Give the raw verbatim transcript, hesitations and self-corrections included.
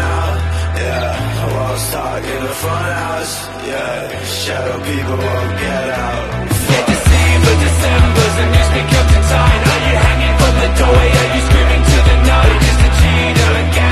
out, yeah. Walls talk in the front house, yeah. Shadow people won't get out. Fantasy for December's and newspeak up to tide. Are you hanging from the doorway? Are you screaming to the night? Just a cheater again.